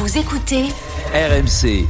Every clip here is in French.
Vous écoutez RMC.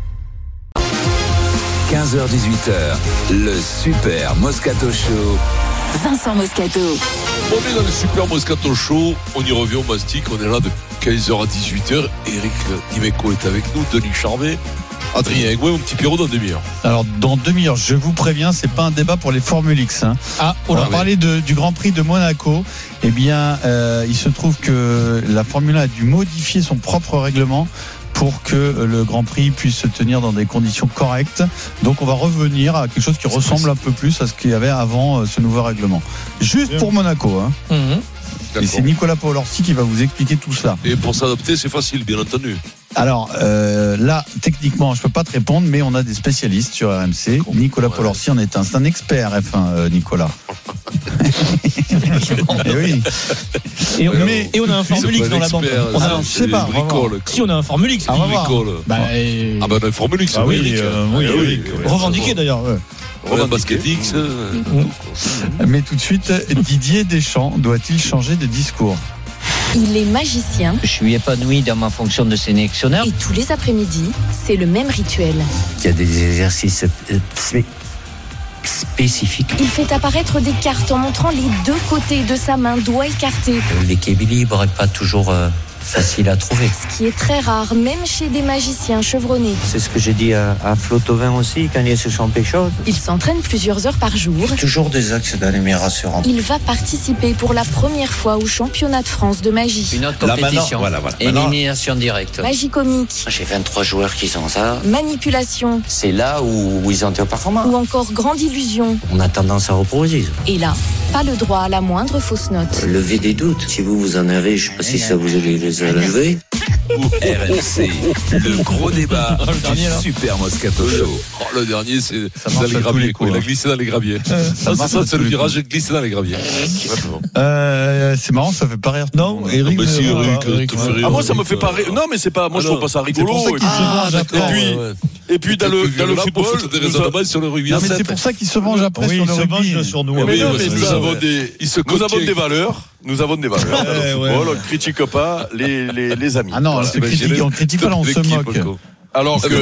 15h-18h, le Super Moscato Show. Vincent Moscato. On est dans le Super Moscato Show, on y revient au Mastic, on est là de 15h à 18h. Eric Dimeco est avec nous, Denis Charvet, Adrien Egouet, mon petit Pierrot dans demi-heure. Alors dans demi-heure, je vous préviens, c'est pas un débat pour les Formule X. On va parler du Grand Prix de Monaco. Eh bien, il se trouve que la Formule 1 a dû modifier son propre règlement pour que le Grand Prix puisse se tenir dans des conditions correctes. Donc on va revenir à quelque chose qui ressemble un peu plus à ce qu'il y avait avant ce nouveau règlement. Juste pour Monaco. Et c'est Nicolas Paolorsi qui va vous expliquer tout cela. Et pour s'adapter, c'est facile, bien entendu. Alors là, techniquement, je peux pas te répondre, mais on a des spécialistes sur RMC. Nicolas Paolorsi en est un. C'est un expert F1, Nicolas. Et oui. Et on a un Formule X dans la bande. On a, je sais pas. Si on a un Formule X, on on a un Formule X. Oui. Revendiqué d'ailleurs. On a un Basket X. Mais tout de suite, Didier Deschamps doit-il changer de discours? Il est magicien. Je suis épanoui dans ma fonction de sélectionneur. Et tous les après-midi, c'est le même rituel. Il y a des exercices spécifiques. Il fait apparaître des cartes en montrant les deux côtés de sa main, doigt écarté. L'équilibre n'est pas toujours facile à trouver. Ce qui est très rare, même chez des magiciens chevronnés. C'est ce que j'ai dit à Flotovin aussi, quand il se sent quelque chose. Il s'entraîne plusieurs heures par jour. Toujours des axes d'allumage rassurants. Il va participer pour la première fois au championnat de France de magie. Une autre compétition. Voilà. Élimination directe. Magie comique. J'ai 23 joueurs qui sont ça. Manipulation. C'est là où ils ont été performants. Ou encore grande illusion. On a tendance à reproduire. Et là, pas le droit à la moindre fausse note. Lever des doutes. Si vous en avez, je ne sais pas si ça vous les a levés. RMC, le gros débat du Super Moscato Show. Le dernier, c'est dans les graviers. Il a glissé dans les graviers. C'est le virage glissé dans les graviers. C'est marrant, ça fait pas rire. Non, Eric. Moi, ça me fait pas rire. Non, mais c'est pas. Moi, je trouve pas ça rigolo. Et puis dans le football, sur le rugby. Non, mais c'est pour ça qu'ils se vengent après sur le rugby. Sur nous. Mais nous avons des valeurs. Nous avons des valeurs. On ne critique pas les amis. Ah non, on critique pas, là, on se moque. Alors que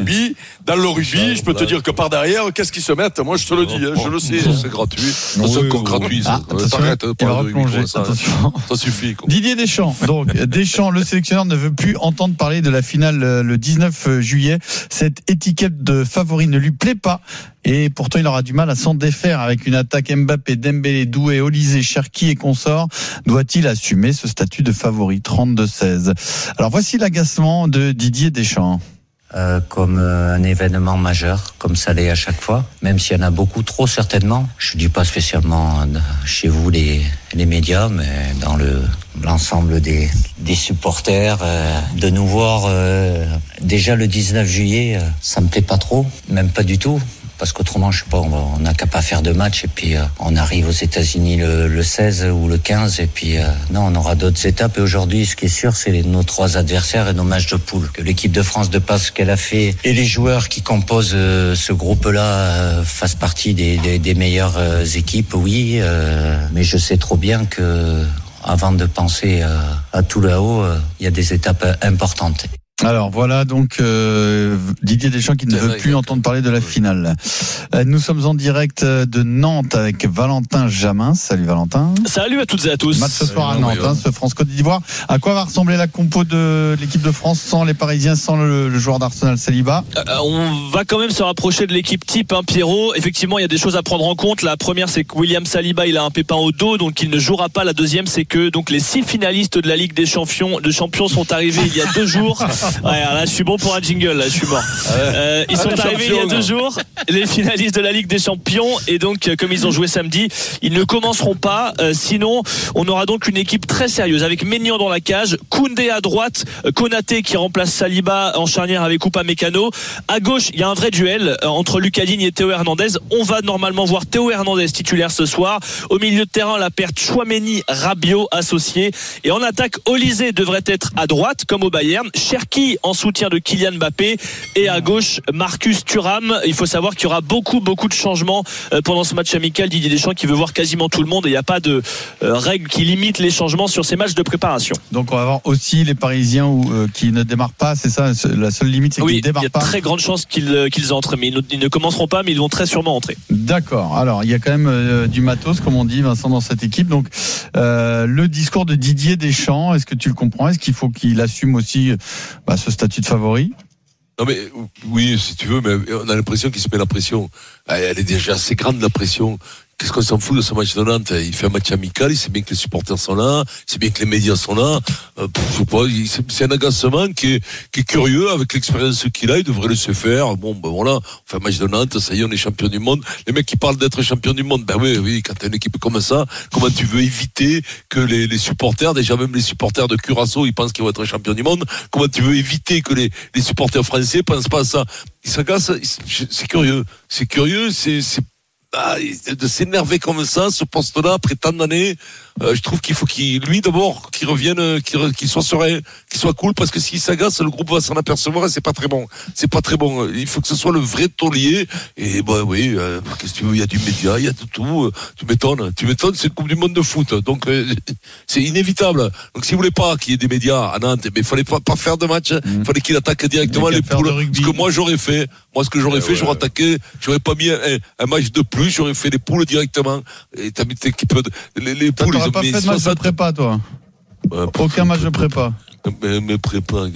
dans le rugby, je peux te dire que par derrière, qu'est-ce qu'ils se mettent? Moi, je te le dis, je le sais. C'est gratuit. C'est encore gratuit. T'arrêtes de replonger. Ça suffit. Didier Deschamps. Donc, Deschamps, le sélectionneur, ne veut plus entendre parler de la finale le 19 juillet. Cette étiquette de favori ne lui plaît pas. Et pourtant, il aura du mal à s'en défaire avec une attaque Mbappé, Dembélé, Doué, Olysée, Cherki et consorts. Doit-il assumer ce statut de favori? 32-16. Alors, voici l'agacement de Didier Deschamps. Comme un événement majeur, comme ça l'est à chaque fois, même s'il y en a beaucoup trop certainement. Je ne dis pas spécialement chez vous les médias, mais dans l'ensemble des supporters, de nous voir déjà le 19 juillet, ça me plaît pas trop, même pas du tout. Parce qu'autrement, je sais pas, on n'a qu'à pas faire de match et puis on arrive aux États-Unis le 16 ou le 15 et puis non, on aura d'autres étapes. Et aujourd'hui, ce qui est sûr, c'est nos 3 adversaires et nos matchs de poule. Que l'équipe de France, de par ce qu'elle a fait et les joueurs qui composent ce groupe-là fassent partie des meilleures équipes, oui. Mais je sais trop bien que avant de penser à tout là-haut, il y a des étapes importantes. Alors voilà donc Didier Deschamps qui ne veut plus entendre parler de la finale. Nous sommes en direct de Nantes avec Valentin Jamin. Salut Valentin. Salut à toutes et à tous. Match ce soir à Nantes, ce France-Côte d'Ivoire. À quoi va ressembler la compo de l'équipe de France sans les Parisiens, sans le joueur d'Arsenal Saliba? On va quand même se rapprocher de l'équipe type, Pierrot. Effectivement, il y a des choses à prendre en compte. La première, c'est que William Saliba, il a un pépin au dos, donc il ne jouera pas. La deuxième, c'est que donc les 6 finalistes de la Ligue des Champions sont arrivés il y a 2 jours. Ouais, là, je suis bon pour un jingle, là, je suis mort. Ils sont arrivés il y a 2 jours, les finalistes de la Ligue des Champions, et donc, comme ils ont joué samedi, ils ne commenceront pas. Sinon, on aura donc une équipe très sérieuse avec Maignan dans la cage, Koundé à droite, Konaté qui remplace Saliba en charnière avec Upamecano. À gauche, il y a un vrai duel entre Lucas Digne et Théo Hernandez. On va normalement voir Théo Hernandez titulaire ce soir. Au milieu de terrain, la paire Tchouaméni, Rabiot associé. Et en attaque, Olysée devrait être à droite, comme au Bayern. Cherki Lewandowski en soutien de Kylian Mbappé et à gauche Marcus Thuram. Il faut savoir qu'il y aura beaucoup de changements pendant ce match amical. Didier Deschamps qui veut voir quasiment tout le monde et il n'y a pas de règles qui limitent les changements sur ces matchs de préparation. Donc on va voir aussi les Parisiens qui ne démarrent pas, c'est ça la seule limite, c'est qu'ils ne démarrent pas. Il y a très grande chance qu'ils entrent, mais ils ne commenceront pas, mais ils vont très sûrement entrer. D'accord, alors il y a quand même du matos comme on dit, Vincent, dans cette équipe. Donc le discours de Didier Deschamps, est-ce que tu le comprends? Est-ce qu'il faut qu'il assume aussi ce statut de favori? Non mais oui, si tu veux, mais on a l'impression qu'il se met la pression. Elle est déjà assez grande, la pression. Qu'est-ce qu'on s'en fout de ce match de Nantes? Il fait un match amical, il sait bien que les supporters sont là, il sait bien que les médias sont là. Je sais pas, c'est un agacement qui est curieux, avec l'expérience qu'il a, il devrait laisser faire. Bon, voilà, on fait un match de Nantes, ça y est, on est champion du monde. Les mecs qui parlent d'être champion du monde, oui, quand t'as une équipe comme ça, comment tu veux éviter que les supporters, déjà même les supporters de Curaçao, ils pensent qu'ils vont être champions du monde, comment tu veux éviter que les supporters français pensent pas à ça? Ils s'agacent, c'est curieux, c'est de s'énerver comme ça, ce poste-là, après tant d'années, je trouve qu'il faut qu'il revienne, qu'il soit serein, qu'il soit cool, parce que s'il s'agace, le groupe va s'en apercevoir et c'est pas très bon. Il faut que ce soit le vrai taulier. Et oui, qu'est-ce que tu veux, il y a du média, il y a de tout. Tu m'étonnes, c'est une Coupe du Monde de foot. Donc, c'est inévitable. Donc, s'il voulait pas qu'il y ait des médias à Nantes, mais il fallait pas faire de match. Il fallait qu'il attaque directement les poules. Ce que moi j'aurais fait, j'aurais attaqué, j'aurais pas mis un match de plus, j'aurais fait les poules directement. Et t'as mis les poules. T'aurais pas fait de match de prépa, toi? Aucun match de prépa. Mais prépa,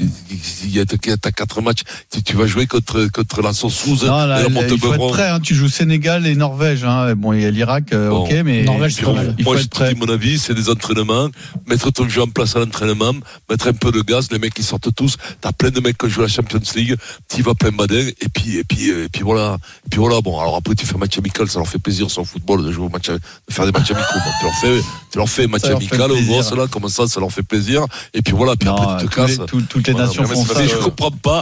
t'as 4 matchs, tu vas jouer contre la Sauce-Souze. Il faut être prêt, tu joues Sénégal et Norvège. Bon, il y a l'Irak, ok, mais Norvège, c'est pas mal. Moi, je te dis mon avis, c'est des entraînements, mettre ton jeu en place à l'entraînement, mettre un peu de gaz, les mecs qui sortent tous, t'as plein de mecs qui jouent à la Champions League, t'y vas plein badin, et puis voilà. Bon, alors après, tu fais un match amical, ça leur fait plaisir sur le football de jouer au match, de faire des matchs amicaux. Bon, tu leur fais un match amical, au gros, là, comme ça leur fait plaisir, et puis voilà, puis toutes les nations font ça. Je comprends pas.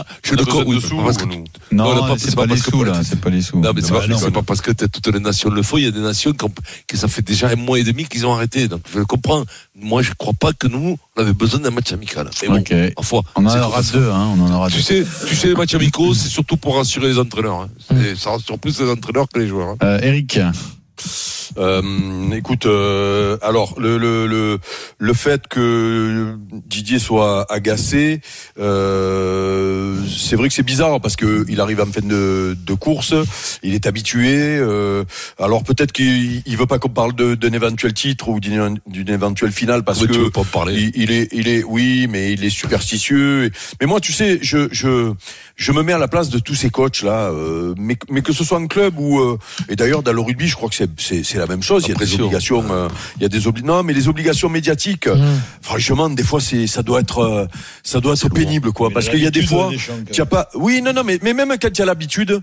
Non, c'est pas les sous là. C'est pas les sous. Non, mais c'est pas parce que toutes les nations le font. Il y a des nations que ça fait déjà 1 mois et demi qu'ils ont arrêté. Donc je le comprends. Moi, je crois pas que nous, on avait besoin d'un match amical. Mais bon, parfois, on en aura deux. On en aura deux. Tu sais, les matchs amicaux, c'est surtout pour rassurer les entraîneurs. Ça rassure plus les entraîneurs que les joueurs. Eric. Écoute, alors le fait que Didier soit agacé, c'est vrai que c'est bizarre parce que il arrive en fin de course, il est habitué. Alors peut-être qu'il veut pas qu'on parle d'un éventuel titre ou d'une éventuelle finale parce que tu veux pas en parler. Il est oui, mais il est superstitieux. Mais moi, tu sais, je me mets à la place de tous ces coachs là, mais que ce soit en club ou et d'ailleurs dans le rugby, je crois que c'est la même chose. Il y a des obligations, non, mais les obligations médiatiques, franchement, des fois ça doit être pénible, quoi, parce qu'il y a des fois, tu as pas, oui, non, mais même quand tu as l'habitude,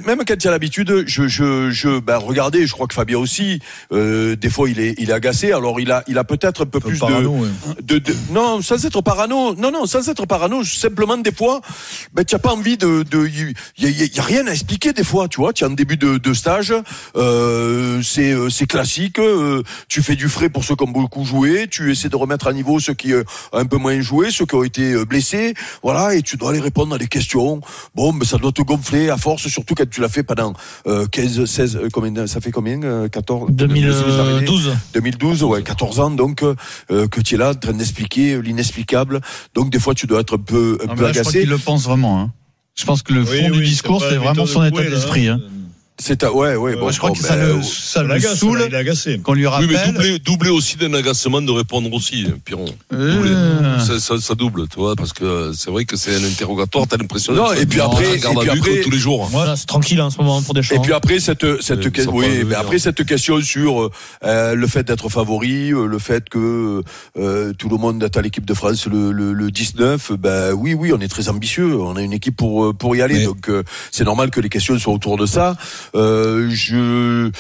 regardez, je crois que Fabien aussi, des fois il est agacé, alors il a peut-être un peu plus non, sans être parano, simplement des fois, tu n'as pas envie il y a rien à expliquer des fois, tu vois, tu es en début de stage, c'est classique, tu fais du frais pour ceux qui ont beaucoup joué, tu essaies de remettre à niveau ceux qui ont un peu moins joué, ceux qui ont été blessés, voilà, et tu dois aller répondre à des questions. Bon, mais ça doit te gonfler à force, surtout quand tu l'as fait pendant 15, 16, ça fait combien 14 2012, ouais, 14 ans, donc que tu es là en train d'expliquer l'inexplicable. Donc des fois tu dois être un peu agacé. Je crois qu'il le pense vraiment. Je pense que le fond du discours, c'est vraiment son état d'esprit. Bon, je crois que ça le saoule. Il est agacé. Qu'on lui rappelle. Oui, mais doubler aussi d'un agacement de répondre aussi, Piron. Ça double, tu vois, parce que c'est vrai que c'est un interrogatoire, t'as l'impression. Non, et puis après, tous les jours. Moi, c'est tranquille en ce moment pour Deschamps. Et puis après cette question sur le fait d'être favori, le fait que tout le monde est à l'équipe de France le 19, oui, on est très ambitieux, on a une équipe pour y aller, donc c'est normal que les questions soient autour de ça. J'avoue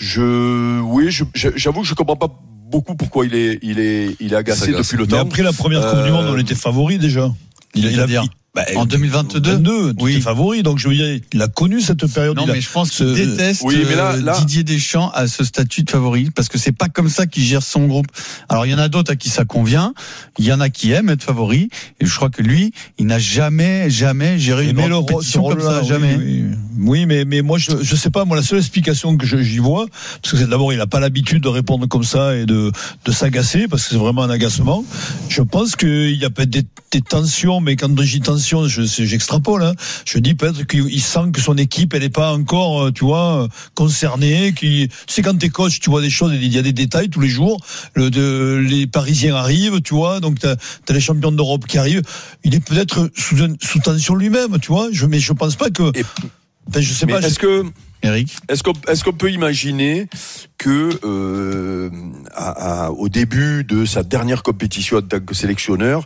que je comprends pas beaucoup pourquoi il est agacé depuis le temps. Mais après la première Coupe du Monde, on était favori déjà. En 2022, oui, favori. Donc je veux dire, il a connu cette période. Non, mais je pense qu'il déteste Didier Deschamps à ce statut de favori, parce que c'est pas comme ça qu'il gère son groupe. Alors il y en a d'autres à qui ça convient, il y en a qui aiment être favori, et je crois que lui, il n'a jamais géré une grande compétition comme ça, jamais. Oui, mais moi je sais pas, moi la seule explication que j'y vois, parce que d'abord il a pas l'habitude de répondre comme ça et de s'agacer, parce que c'est vraiment un agacement. Je pense qu'il y a peut-être des tensions, mais quand je dis tension, j'extrapole, hein. Je dis peut-être qu'il sent que son équipe elle est pas encore, tu vois, concernée. Tu sais, quand t'es coach, tu vois des choses, il y a des détails tous les jours. Les Parisiens arrivent, tu vois, donc t'as les champions d'Europe qui arrivent. Il est peut-être sous tension lui-même, tu vois. Mais je pense pas que. Je sais pas. Eric, est-ce qu'on peut imaginer que au début de sa dernière compétition en tant que sélectionneur,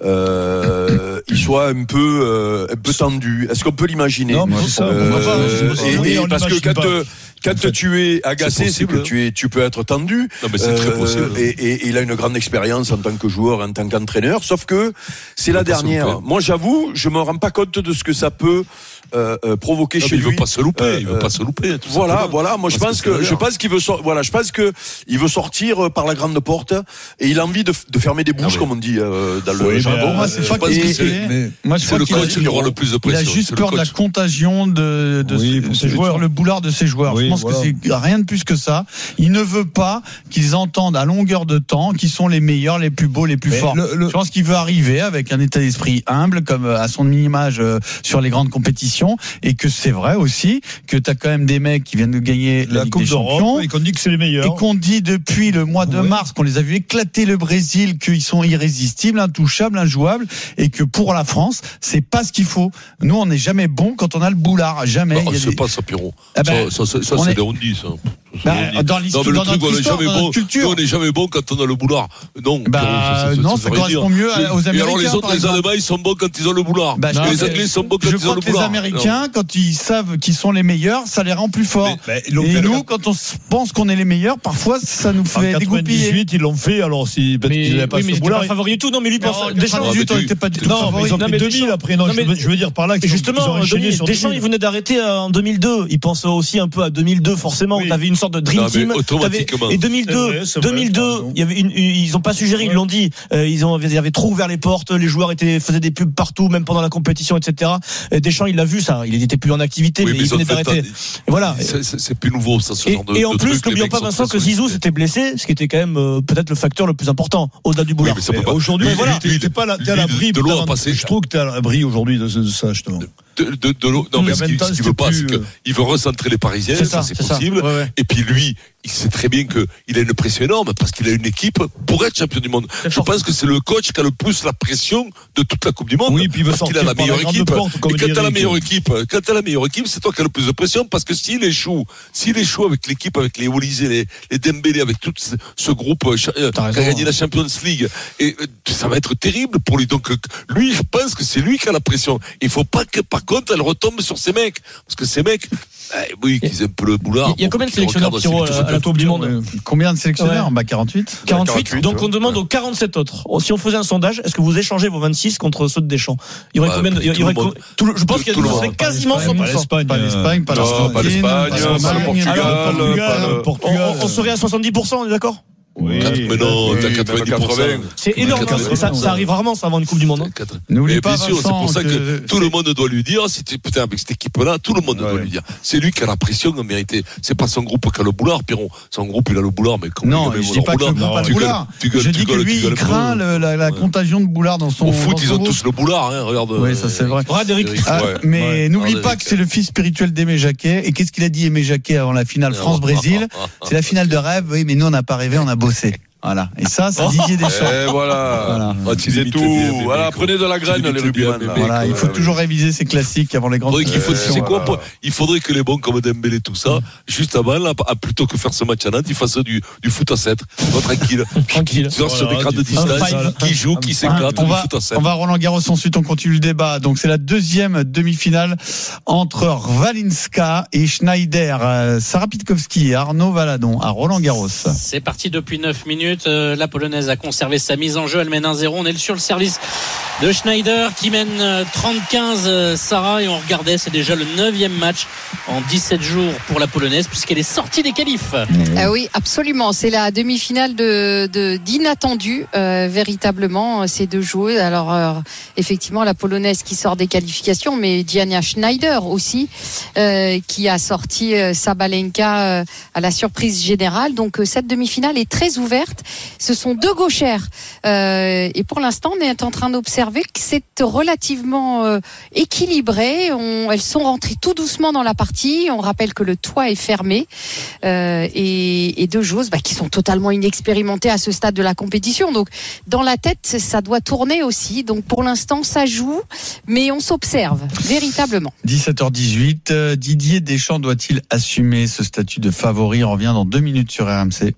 il soit un peu tendu? Est-ce qu'on peut l'imaginer? Non, mais c'est ça. Parce que quand tu es agacé, c'est que tu peux être tendu. Non, mais c'est très possible. Et il a une grande expérience en tant que joueur, en tant qu'entraîneur. Sauf que c'est la dernière. Moi, j'avoue, je me rends pas compte de ce que ça peut provoquer chez lui. Il veut pas se louper. Il veut pas se louper. Voilà. Moi, je pense qu'il veut sortir par la grande porte, et il a envie de fermer des bouches, comme on dit dans le jargon. Moi, c'est pas c'est le coach qui aura le plus de pression. Il a juste peur de la contagion de ses joueurs, le boulard de ses joueurs. Je pense que c'est rien de plus que ça. Il ne veut pas qu'ils entendent à longueur de temps qu'ils sont les meilleurs, les plus beaux, les plus forts. Je pense qu'il veut arriver avec un état d'esprit humble, comme à son image sur les grandes compétitions, et que c'est vrai aussi que t'as quand même des mecs qui viennent de gagner la Ligue Coupe des Champions, et qu'on dit que c'est les meilleurs, et qu'on dit depuis le mois de mars qu'on les a vus éclater le Brésil, qu'ils sont irrésistibles, intouchables, injouables, et que pour la France, c'est pas ce qu'il faut. Nous, on n'est jamais bon quand on a le boulard, jamais. C'est pas ça, Pierrot. Ça, c'est des on-dit, ça. Dans l'histoire, dans notre culture, on n'est jamais bon quand on a le boulard. Non, ça correspond mieux aux Américains. Et alors les autres, les Allemands, ils sont bons quand ils ont le boulard. Les Anglais sont bons quand ils ont le boulard. Les Américains, quand ils savent qu'ils sont les meilleurs, ça les rend plus forts. Et nous, quand on pense qu'on est les meilleurs, parfois, ça nous fait dégoupiller. En 98, ils l'ont fait, alors si peut-être qu'ils n'avaient pas ce boulard. Mais favori du tout. Non, mais lui pense. Deschamps, on n'était pas du tout favori. Non, mais ils ont fait 2000 après. Non, je veux dire par là que justement, Deschamps, il venait d'arrêter en 2002. Il pense aussi un peu à 2002, forcément. T'avais une sorte de dream team. Et 2002, ils ont pas suggéré, ils l'ont dit. Ils avaient trop ouvert les portes. Les joueurs faisaient des pubs partout, même pendant la compétition, etc. Deschamps, il l'a vu ça. Il n'était plus en activité, mais il venait d'arrêter. Voilà. C'est plus nouveau, ça, ce genre de. Et en plus, n'oublions pas, Vincent, que Zizou s'était blessé, ce qui était quand même peut-être le facteur le plus important au-delà du boulard. Aujourd'hui, voilà, t'es pas à l'abri. Je trouve que t'es à l'abri aujourd'hui de ça, justement. De l'eau. Non, mais ce qu'il veut pas, c'est qu'il veut recentrer les Parisiens, ça c'est possible. Et puis lui, il sait très bien qu'il a une pression énorme parce qu'il a une équipe pour être champion du monde. Je pense que c'est le coach qui a le plus la pression de toute la Coupe du Monde. Oui, puis il veut sortir qu'il a la meilleure équipe. Et quand t'as la meilleure équipe, c'est toi qui as le plus de pression, parce que s'il échoue avec l'équipe, avec les Olysée, les Dembélé, avec tout ce groupe qui a gagné la Champions League, et ça va être terrible pour lui. Donc lui, je pense que c'est lui qui a la pression. Il faut pas que par contre elle retombe sur ces mecs, parce que ces mecs, oui, qu'ils aiment un peu le boulard. Il y a combien de sélectionneurs à la Coupe du Monde? Combien de sélectionneurs? 48. 48. Donc on demande aux 47 autres. Si on faisait un sondage, est-ce que vous échangez vos 26 contre ceux de Deschamps? Il y aurait combien je pense qu'il y aurait quasiment 100%. Pas l'Espagne, pas l'Argentine, pas le Portugal. On serait à 70%, on est d'accord? Oui, mais non, t'as 90%. C'est énorme, ça arrive rarement, ça, avant une Coupe du Monde. N'oublie pas, Vincent, c'est pour ça que tout le monde doit lui dire, si tu putain avec cette équipe-là, tout le monde doit lui dire. C'est lui qui a la pression en vérité. C'est pas son groupe qui a le boulard, Pierrot. Son groupe, il a le boulard, mais comment non, je dis pas que le groupe a le boulard. Je dis que lui, il craint la contagion de boulard dans son. Au foot, ils ont tous le boulard, hein, regarde. Oui, ça c'est vrai. Mais n'oublie pas que c'est le fils spirituel d'Aimé Jacquet. Et qu'est-ce qu'il a dit, Aimé Jacquet, avant la finale France-Brésil? C'est la finale de rêve, oui, mais nous, on n'a pas rêvé, on a bossé. Voilà. Et ça, c'est Didier Deschamps. Et voilà. C'est tout. Voilà, prenez de la graine, les rugbyman. Voilà, il faut toujours réviser ces classiques avant les grandes compétitions. C'est quoi? Il faudrait que les bons comme Dembélé, tout ça, juste avant, là, plutôt que faire ce match à Nantes, ils fassent du foot à 7. Tranquille. Tranquille. Sur des grandes distances, qui joue, qui s'éclate, du foot à 7. On va à Roland-Garros, ensuite on continue le débat. Donc c'est la deuxième demi-finale entre Rvalinska et Schneider. Sarah Pitkowski et Arnaud Valadon à Roland-Garros. C'est parti depuis 9 minutes. minutes. La Polonaise a conservé sa mise en jeu. Elle mène 1-0. On est sur le service de Schneider qui mène 30-15 Sarah, et on regardait, c'est déjà le 9e match en 17 jours pour la Polonaise puisqu'elle est sortie des qualifs. Oui, absolument. C'est la demi-finale d'inattendu, véritablement, ces deux joueuses. Alors, effectivement, la Polonaise qui sort des qualifications, mais Diana Schneider aussi, qui a sorti Sabalenka à la surprise générale. Donc, cette demi-finale est très ouverte. Ce sont deux gauchères. Et pour l'instant, on est en train d'observer que c'est relativement équilibré. Elles sont rentrées tout doucement dans la partie. On rappelle que le toit est fermé. Et deux joueuses qui sont totalement inexpérimentées à ce stade de la compétition. Donc, dans la tête, ça doit tourner aussi. Donc, pour l'instant, ça joue, mais on s'observe véritablement. 17h18, Didier Deschamps doit-il assumer ce statut de favori? On revient dans 2 minutes sur RMC.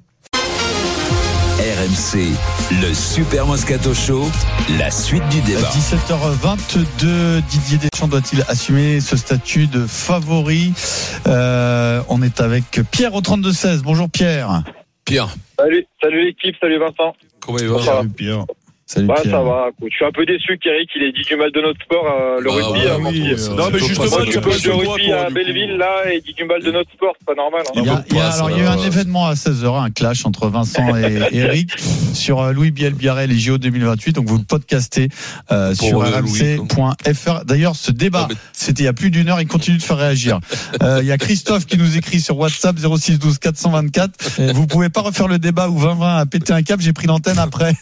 RMC, le Super Moscato Show, la suite du débat. 17h22, Didier Deschamps doit-il assumer ce statut de favori? On est avec Pierre au 32-16. Bonjour Pierre. Pierre. Salut l'équipe, salut Vincent. Comment il va? Salut Pierre. Salut Pierre. Ça va. Je suis un peu déçu qu'Eric il ait dit du mal de notre sport, le rugby. Non mais justement, tu peux le rugby à Belleville là et dit du mal de notre sport, c'est pas normal. Il y a eu un événement à 16h, un clash entre Vincent et Eric sur Louis Biel-Biarrey, les JO 2028. Donc vous le podcastez sur rmc.fr. D'ailleurs, ce débat, c'était il y a plus d'une heure, il continue de faire réagir. Il y a Christophe qui nous écrit sur WhatsApp 06 12 424. Vous pouvez pas refaire le débat où 20-20 a pété un câble, j'ai pris l'antenne après.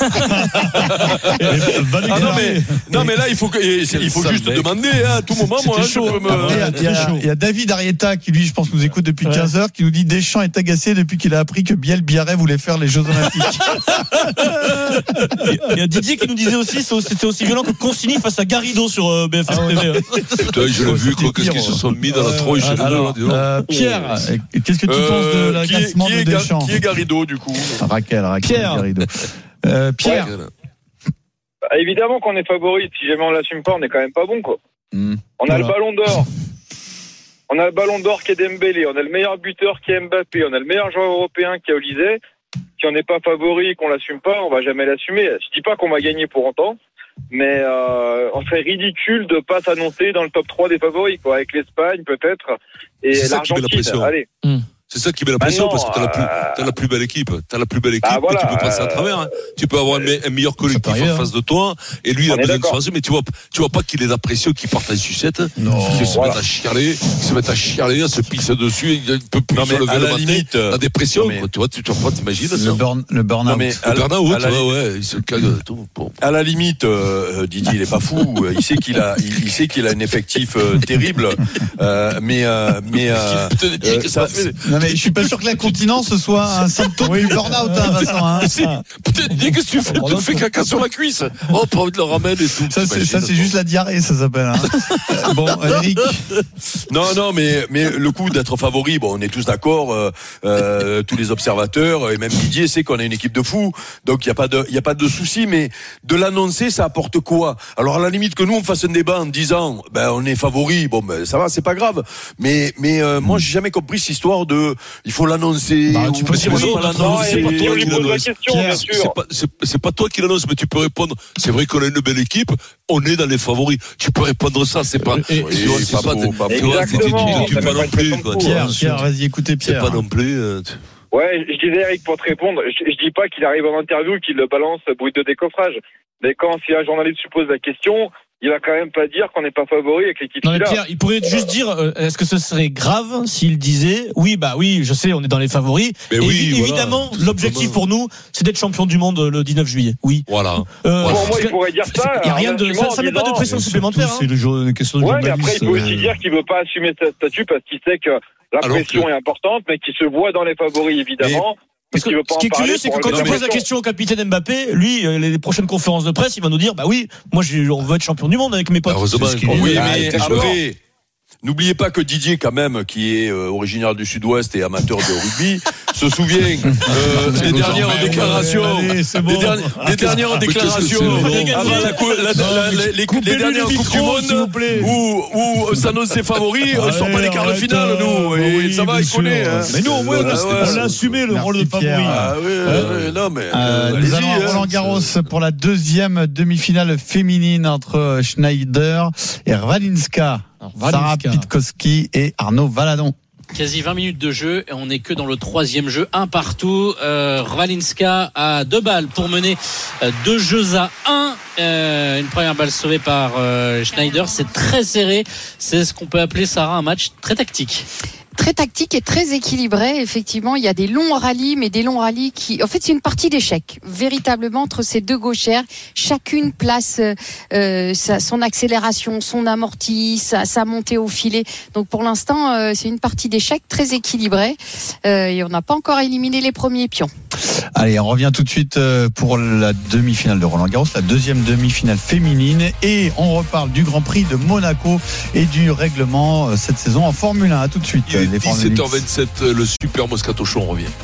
Non mais là il faut juste demander à tout moment. Moi, il y a David Arietta qui lui, je pense, nous écoute depuis 15h, qui nous dit Deschamps est agacé depuis qu'il a appris que Biel-Biarrey voulait faire les Jeux Olympiques. Il y a Didier qui nous disait aussi c'était aussi violent que Consigny face à Garrido sur BFM TV. Putain, je l'ai vu, qu'est-ce qu'ils se sont mis dans la tronche. Pierre, qu'est-ce que tu penses de l'agacement de Deschamps? Qui est Garrido du coup? Raquel Garrido. Pierre. Évidemment qu'on est favori. Si jamais on l'assume pas, on est quand même pas bon quoi. On a le Ballon d'Or. On a le Ballon d'Or qui est Dembélé. On a le meilleur buteur qui est Mbappé. On a le meilleur joueur européen qui est Olysée. Si on n'est pas favori et qu'on l'assume pas, on va jamais l'assumer. Je dis pas qu'on va gagner pour autant, mais on serait ridicule de pas s'annoncer dans le top 3 des favoris quoi, avec l'Espagne peut-être et l'Argentine. Allez. C'est ça qui met la pression parce que t'as la plus belle équipe. T'as la plus belle équipe et tu peux passer à travers. Hein. Tu peux avoir un meilleur collectif en face de toi et lui il a besoin de se passer, mais tu vois pas qu'il ait la pression qui part en sucette. Qu'il se mette à chialer, à se pisser dessus, il peut plus se lever le matin. La dépression, tu vois, tu vas pas t'imaginer ça. Le burn-out. Le burn-out, ouais, il se cague de tout. À la limite, Didier, il est pas fou. Il sait qu'il a un effectif terrible. Mais non mais je suis pas sûr que l'incontinence soit un symptôme du burn-out, Vincent. Peut-être dis que tu fais caca sur la cuisse. Oh, pas envie de le ramener et tout. Ça c'est juste la diarrhée, ça s'appelle. Bon, Eric. Non, mais le coup d'être favori, bon, on est tous d'accord, tous les observateurs et même Didier sait qu'on a une équipe de fous, donc il y a pas de souci, mais de l'annoncer, ça apporte quoi? Alors à la limite que nous on fasse un débat en disant, on est favori, bon, ça va, c'est pas grave. Mais moi j'ai jamais compris cette histoire de il faut l'annoncer. Tu peux dire c'est pas toi qui l'annonce, mais tu peux répondre. C'est vrai qu'on a une belle équipe, on est dans les favoris. Tu peux répondre ça, c'est pas. Tu pas non plus. Pierre, vas-y, écoutez Pierre. C'est pas non plus. Ouais, je disais Eric pour te répondre. Je dis pas qu'il arrive en interview, qu'il le balance bruit de décoffrage. Mais si un journaliste lui pose la question, il va quand même pas dire qu'on n'est pas favori avec l'équipe qu'il a. Pierre, il pourrait juste dire est-ce que ce serait grave s'il disait oui, je sais, on est dans les favoris. Mais évidemment, l'objectif pour nous, c'est d'être champion du monde le 19 juillet. Oui. Voilà. Moi, il pourrait dire ça. Il y a rien de ça met pas de pression supplémentaire. C'est une question de mais après il peut aussi dire qu'il veut pas assumer ce statut parce qu'il sait que la pression est importante, mais qu'il se voit dans les favoris évidemment. Parce que ce qui est curieux, c'est que quand tu poses la question au capitaine Mbappé, lui, les prochaines conférences de presse, il va nous dire, moi, on veut être champion du monde avec mes potes. Oui, mais après, N'oubliez pas que Didier, quand même, qui est originaire du Sud-Ouest et amateur de rugby, se souvient des dernières déclarations, des dernières déclarations avant les dernières Coupes du Monde où s'annonçaient favoris. On ne sort pas les quarts de finale, nous. Et ça va, il connaît. Mais nous, au moins, on a assumé le rôle de favori. Non, mais nous allons à Roland-Garros pour la deuxième demi-finale féminine entre Schneider et Rvalinska. Sarah Pitkowski et Arnaud Valadon. Quasi 20 minutes de jeu et on n'est que dans le troisième jeu, un partout. Rvalinska a 2 balles pour mener 2 jeux à 1. Une première balle sauvée par Schneider. C'est très serré. C'est ce qu'on peut appeler, Sarah, un match très tactique. Très tactique et très équilibré. Effectivement, il y a des longs rallyes, mais des longs rallyes qui, en fait, c'est une partie d'échecs. Véritablement, entre ces deux gauchères, chacune place son accélération, son amorti, sa montée au filet. Donc, pour l'instant, c'est une partie d'échecs très équilibrée. Et on n'a pas encore éliminé les premiers pions. Allez, on revient tout de suite pour la demi-finale de Roland-Garros, la deuxième demi-finale féminine. Et on reparle du Grand Prix de Monaco et du règlement cette saison en Formule 1. À tout de suite. 17h27, le Super Moscato Show, on revient.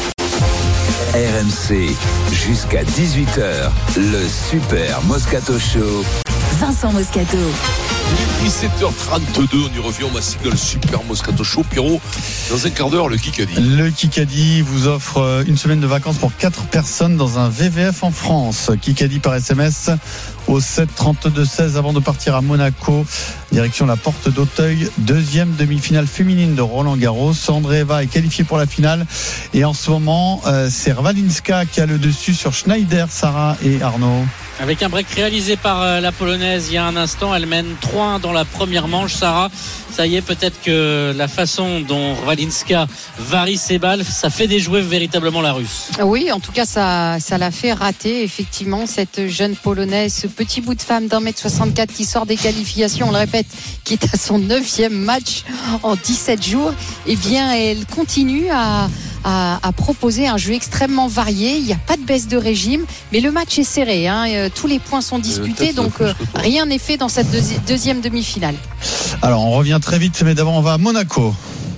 RMC, jusqu'à 18h, le Super Moscato Show. Vincent Moscato. 17h32, on y revient, on va signer le Super Moscato Show. Pierrot, dans un quart d'heure, le Kikadi. Le Kikadi vous offre une semaine de vacances pour 4 personnes dans un VVF en France. Kikadi par SMS au 7 32 16 avant de partir à Monaco. Direction la Porte d'Auteuil, deuxième demi-finale féminine de Roland-Garros. Andreeva est qualifiée pour la finale. Et en ce moment, c'est Rvalinska qui a le dessus sur Schneider, Sarah et Arnaud. Avec un break réalisé par la Polonaise il y a un instant, elle mène 3-1 dans la première manche. Sarah, ça y est, peut-être que la façon dont Rvalinska varie ses balles, ça fait déjouer véritablement la Russe. Oui, en tout cas, ça l'a fait rater, effectivement, cette jeune Polonaise, ce petit bout de femme d'1m64 qui sort des qualifications, on le répète, qui est à son 9e match en 17 jours. Eh bien, elle continue à proposer un jeu extrêmement varié. Il n'y a pas de baisse de régime, mais le match est serré, hein. Tous les points sont disputés, donc rien n'est fait dans cette deuxième demi-finale. Alors on revient très vite, mais d'abord on va à Monaco.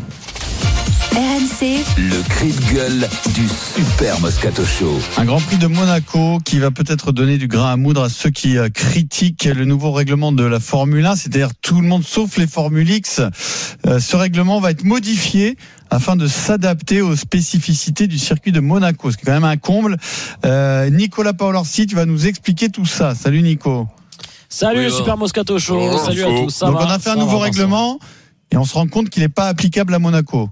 RMC, le cri de gueule du Super Moscato Show. Un Grand Prix de Monaco qui va peut-être donner du grain à moudre à ceux qui critiquent le nouveau règlement de la Formule 1, c'est-à-dire tout le monde sauf les Formule X. Ce règlement va être modifié afin de s'adapter aux spécificités du circuit de Monaco, ce qui est quand même un comble. Nicolas Paolorsi, tu vas nous expliquer tout ça. Salut Nico. Salut le Super Moscato Show. Salut à tous. Donc on a fait un nouveau règlement et on se rend compte qu'il n'est pas applicable à Monaco.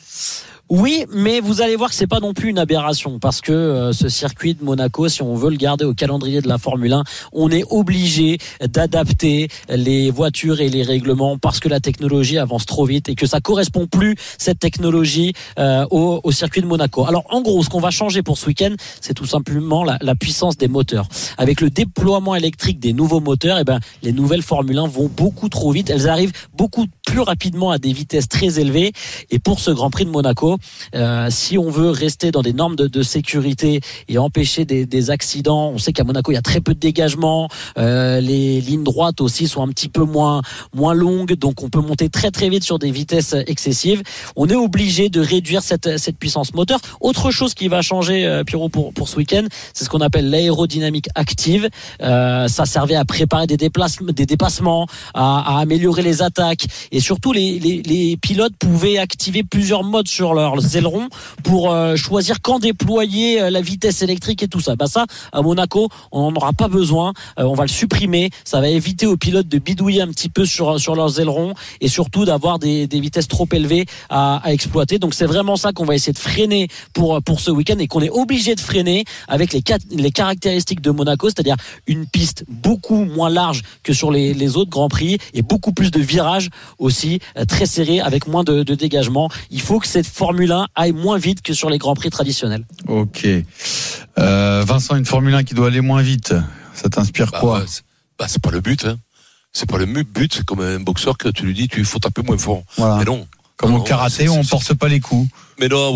Oui, mais vous allez voir que c'est pas non plus une aberration parce que ce circuit de Monaco, si on veut le garder au calendrier de la Formule 1, on est obligé d'adapter les voitures et les règlements parce que la technologie avance trop vite et que ça correspond plus, cette technologie, au circuit de Monaco. Alors en gros, ce qu'on va changer pour ce week-end, c'est tout simplement la puissance des moteurs. Avec le déploiement électrique des nouveaux moteurs, les nouvelles Formule 1 vont beaucoup trop vite. Elles arrivent beaucoup plus rapidement à des vitesses très élevées. Et pour ce Grand Prix de Monaco, si on veut rester dans des normes de sécurité et empêcher des accidents, on sait qu'à Monaco il y a très peu de dégagement, les lignes droites aussi sont un petit peu moins longues, donc on peut monter très très vite sur des vitesses excessives. On est obligé de réduire cette puissance moteur. Autre chose qui va changer, Pierrot, pour ce week-end, c'est ce qu'on appelle l'aérodynamique active. Ça servait à préparer des dépassements, à améliorer les attaques, et surtout les pilotes pouvaient activer plusieurs modes sur leurs ailerons pour choisir quand déployer la vitesse électrique et tout ça. Ça, à Monaco, on n'en aura pas besoin. On va le supprimer. Ça va éviter aux pilotes de bidouiller un petit peu sur leurs ailerons et surtout d'avoir des vitesses trop élevées à exploiter. Donc c'est vraiment ça qu'on va essayer de freiner pour ce week-end et qu'on est obligé de freiner avec les caractéristiques de Monaco, c'est-à-dire une piste beaucoup moins large que sur les autres Grands Prix et beaucoup plus de virages aussi, très serrés avec moins de dégagement. Il faut que cette Formule 1 aille moins vite que sur les Grands Prix traditionnels. Ok. Vincent, une Formule 1 qui doit aller moins vite, ça t'inspire quoi? C'est pas le but, hein. C'est pas le but, c'est comme un boxeur que tu lui dis, il faut taper moins fort. Voilà. Mais non. Comme au karaté, on porte pas les coups. Mais non,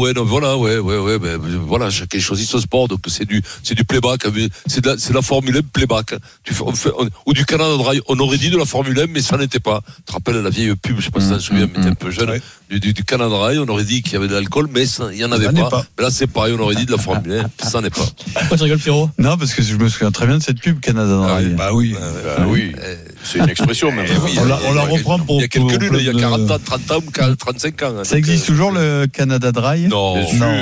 voilà, chacun choisit son sport, donc c'est du playback, c'est de la Formule 1 playback. Ou du Canada Dry. On aurait dit de la Formule 1, mais ça n'était pas. Tu te rappelles la vieille pub, je sais pas si tu t'en souviens, mais t'es un peu jeune, du Canada Dry, on aurait dit qu'il y avait de l'alcool, mais il y en avait pas. Mais là, c'est pareil, on aurait dit de la Formule 1, ça n'est pas. Pourquoi tu rigoles, Pierrot? Non, parce que je me souviens très bien de cette pub Canada Dry. Bah oui. C'est une expression, même. On la reprend pour. Il y a quelques lunes, il y a 40 ans, 30 ans, 35 ans. Ça existe toujours le Canada Dry? Non,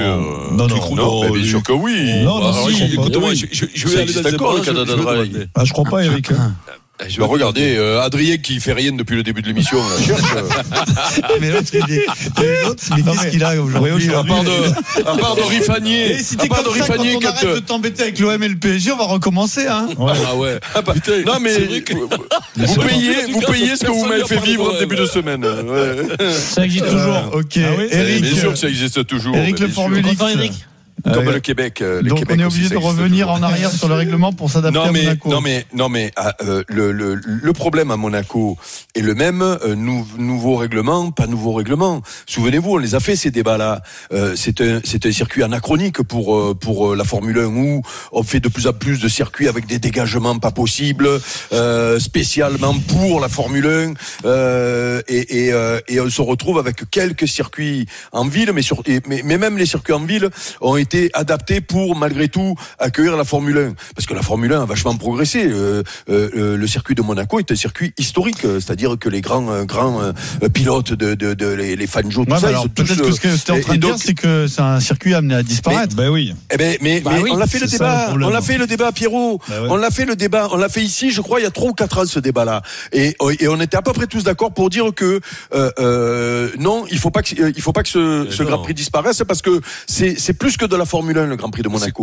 non, bien sûr que oui. Écoute-moi, je vais aller d'accord le Canada Dry. Je crois pas, Eric. Regardez, Adrien qui fait rien depuis le début de l'émission, cherche. Mais l'autre, qu'est-ce qu'il a aujourd'hui? À part de Rifanier. Si t'es comme ça, quand on arrête de t'embêter avec l'OM et le PSG, on va recommencer, hein. Ah ouais. Putain, non mais vous payez ce que vous m'avez fait vivre au début de semaine. Ça existe toujours. Ok. Eric, bien sûr que ça existe toujours. Eric, le Formule X. Comme le Québec. Donc on est obligé de revenir en arrière sur le règlement pour s'adapter à Monaco. Non mais le problème à Monaco est le même. Nouveau règlement, pas nouveau règlement. Souvenez-vous, on les a fait ces débats-là. C'est un circuit anachronique pour la Formule 1 où on fait de plus en plus de circuits avec des dégagements pas possibles, spécialement pour la Formule 1. Et on se retrouve avec quelques circuits en ville, mais même les circuits en ville ont été adapté pour malgré tout accueillir la Formule 1 parce que la Formule 1 a vachement progressé. Le circuit de Monaco est un circuit historique, c'est-à-dire que les grands pilotes les Fangio, tout ça, alors peut-être que ce que tu es en train de dire, c'est que c'est un circuit amené à disparaître. Mais on l'a fait le débat, Pierrot. On l'a fait le débat, on l'a fait ici, je crois il y a 3 ou 4 ans ce débat-là, et on était à peu près tous d'accord pour dire que non, il faut pas que ce Grand Prix disparaisse parce que c'est plus que de la Formule 1, le Grand Prix de Monaco.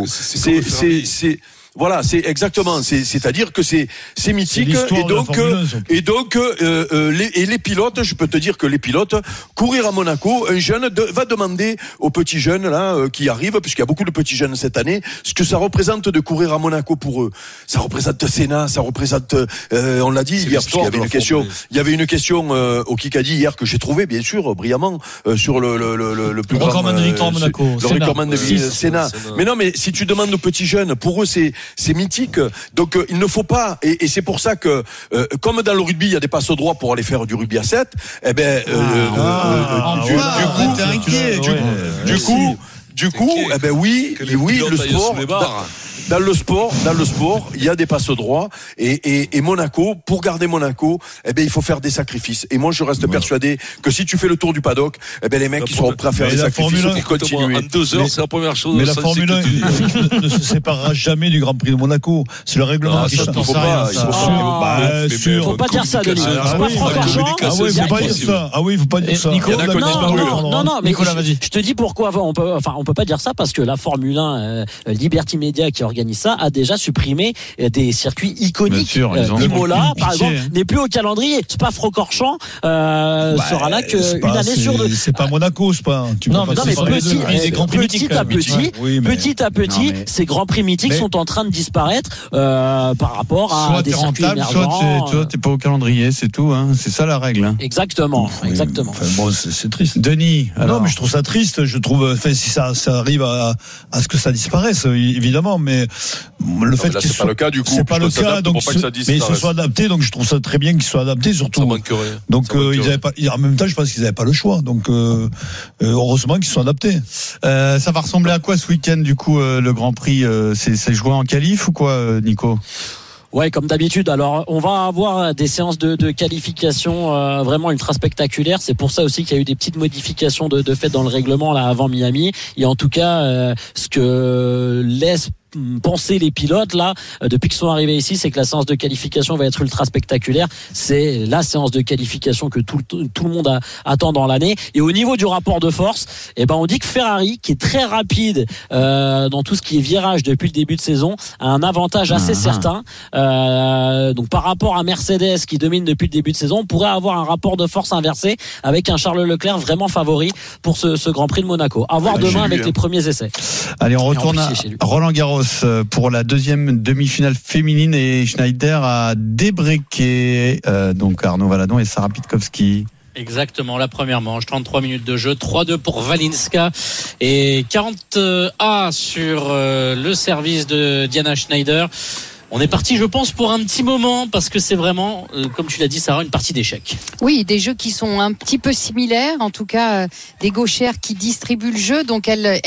Voilà, c'est exactement. C'est-à-dire que c'est mythique et donc les pilotes, je peux te dire que les pilotes courir à Monaco, un jeune va demander aux petits jeunes là qui arrivent, puisqu'il y a beaucoup de petits jeunes cette année, ce que ça représente de courir à Monaco pour eux. Ça représente Senna, ça représente. On l'a dit hier, parce qu'il y avait une question. Il y avait une question au Kikadi hier que j'ai trouvé bien sûr brillamment sur le plus grand recordman de victoire à Monaco. Le recordman de Senna. Mais non, mais si tu demandes aux petits jeunes, pour eux c'est mythique. Donc il ne faut pas, et c'est pour ça que comme dans le rugby il y a des passes droits pour aller faire du rugby à 7, du coup, le sport. Dans le sport, il y a des passes droits et Monaco, pour garder Monaco, il faut faire des sacrifices. Et moi, je reste persuadé que si tu fais le tour du paddock, les mecs, ils seront prêts à faire des sacrifices pour continuer. En 2 heures, c'est la première chose. Mais la Formule 1 ne se séparera jamais du Grand Prix de Monaco. C'est le règlement qui change. Il faut pas dire ça, Denis. C'est pas Francorchamps. Ah oui, il faut pas dire ça. Non, mais je te dis pourquoi. On peut pas dire ça parce que la Formule 1, Liberty Media qui organise ça a déjà supprimé des circuits iconiques. Imola, par exemple, n'est plus au calendrier. Spa-Francorchamps sera là qu'une année sur 2. C'est pas Monaco, c'est pas. Non, mais petit à petit, ces grands prix mythiques sont en train de disparaître par rapport à des circuits émergents. Soit t'es pas au calendrier, c'est tout. C'est ça la règle. Exactement. Bon, c'est triste. Denis. Non, mais je trouve ça triste. Je trouve, si ça arrive à ce que ça disparaisse, évidemment, mais le fait que c'est pas le cas du coup. C'est pas le cas, donc mais ils se sont adaptés, donc je trouve ça très bien qu'ils soient adaptés, surtout. Donc ils avaient pas. En même temps, je pense qu'ils n'avaient pas le choix. Donc heureusement qu'ils se sont adaptés. Ça va ressembler à quoi ce week-end du coup le Grand Prix? C'est joué en qualif ou quoi, Nico? Ouais, comme d'habitude. Alors, on va avoir des séances de qualification vraiment ultra spectaculaires. C'est pour ça aussi qu'il y a eu des petites modifications de fait dans le règlement là avant Miami. Et en tout cas, ce que laisse penser les pilotes là depuis qu'ils sont arrivés ici, c'est que la séance de qualification va être ultra spectaculaire. C'est la séance de qualification que tout le monde attend dans l'année. Et au niveau du rapport de force, on dit que Ferrari, qui est très rapide dans tout ce qui est virage depuis le début de saison, a un avantage assez certain. Donc par rapport à Mercedes qui domine depuis le début de saison, on pourrait avoir un rapport de force inversé avec un Charles Leclerc vraiment favori pour ce Grand Prix de Monaco. À voir demain avec les premiers essais. Allez, on retourne à Roland-Garros pour la deuxième demi-finale féminine et Schneider a débriqué donc Arnaud Valadon et Sarah Pitkowski. Exactement, la première manche, 33 minutes de jeu, 3-2 pour Walinska et 40 sur le service de Diana Schneider. On est parti, je pense, pour un petit moment parce que c'est vraiment, comme tu l'as dit, Sarah, une partie d'échecs. Oui, des jeux qui sont un petit peu similaires, en tout cas des gauchères qui distribuent le jeu, donc elles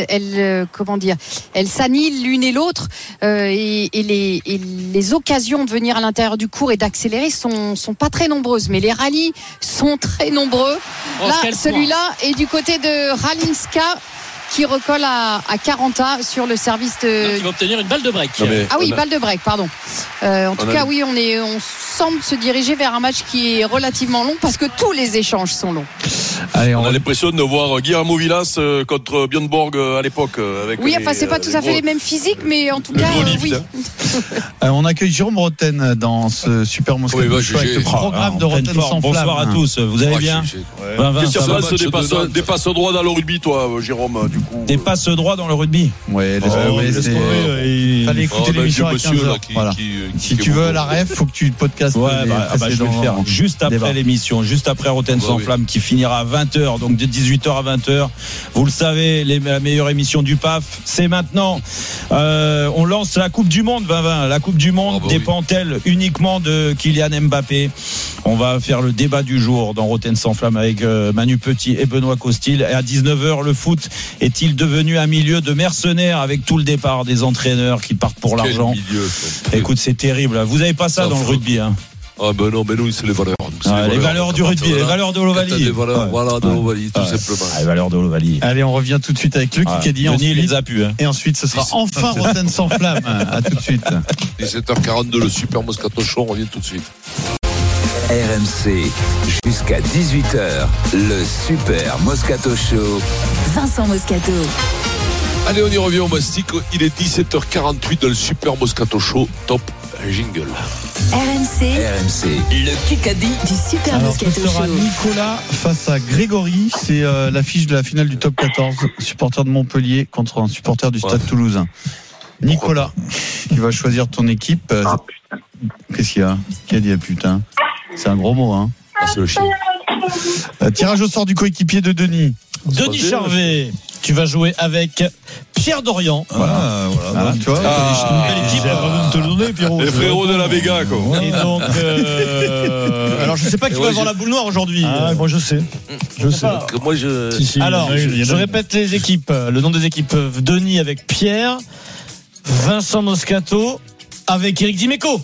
s'annihilent l'une et l'autre et les occasions de venir à l'intérieur du court et d'accélérer sont pas très nombreuses, mais les rallyes sont très nombreux. Là, celui-là est du côté de Walinska, qui recolle à 40A sur le service de... Il va obtenir une balle de break. Balle de break, pardon. En tout cas, oui, on semble se diriger vers un match qui est relativement long parce que tous les échanges sont longs. Allez, on a l'impression de voir Guillermo Villas contre Björn Borg à l'époque. C'est pas tout à fait les mêmes physiques, mais en tout cas, oui. On accueille Jérôme Roten dans ce Super Moscato Show avec le programme de Roten sans flamme. Bonsoir à tous, vous allez bien? Qu'est-ce que tu penses des passes droits dans le rugby, toi, Jérôme, du coup? Des passes droits dans le rugby? Ouais, il fallait écouter l'émission à 15h. Voilà. Si tu veux la ref, faut que tu podcastes. Je vais le faire juste après l'émission, juste après Roten sans flamme qui finira à 20h, donc de 18h à 20h. Vous le savez, la meilleure émission du PAF, c'est maintenant. On lance la Coupe du Monde, la Coupe du Monde dépend-elle uniquement de Kylian Mbappé? On va faire le débat du jour dans Roten sans flamme avec Manu Petit et Benoît Costil. Et à 19h, le foot est-il devenu un milieu de mercenaires avec tout le départ des entraîneurs qui partent pour l'argent? Écoute, c'est terrible. Vous n'avez pas ça dans le rugby, hein? Ah ben non, mais nous c'est les valeurs. Les valeurs du rugby, les valeurs de l'Ovalie. Voilà, de l'Ovalie, tout simplement. Les valeurs de l'Ovalie. Allez, on revient tout de suite avec le Kikadi. Denis les a pu. Et ensuite, ce sera enfin Roten sans flamme. À tout de suite. 17h42, le Super Moscato Show, on revient tout de suite. RMC, jusqu'à 18h, le Super Moscato Show. Vincent Moscato. Allez, on y revient au Mastic. Il est 17h48 dans le Super Moscato Show. Top jingle. RMC, le Kikadi du Super Moscato Show. Ce sera Nicolas face à Grégory. C'est l'affiche de la finale du Top 14. Supporter de Montpellier contre un supporter du Stade Toulousain. Nicolas, tu vas choisir ton équipe. Qu'est-ce qu'il y a? Qui a dit putain? C'est un gros mot, hein. C'est le chien. Tirage au sort du coéquipier de Denis. Denis Charvet, tu vas jouer avec Pierre Dorian. Voilà, tu vois. Une belle équipe. Te le donner, Pierrot. Les frérots de la Vega, quoi. Et donc, alors je sais pas qui va avoir la boule noire aujourd'hui. Moi je sais. Moi je. Alors, je répète les équipes. Le nom des équipes: Denis avec Pierre, Vincent Moscato avec Eric Dimeco.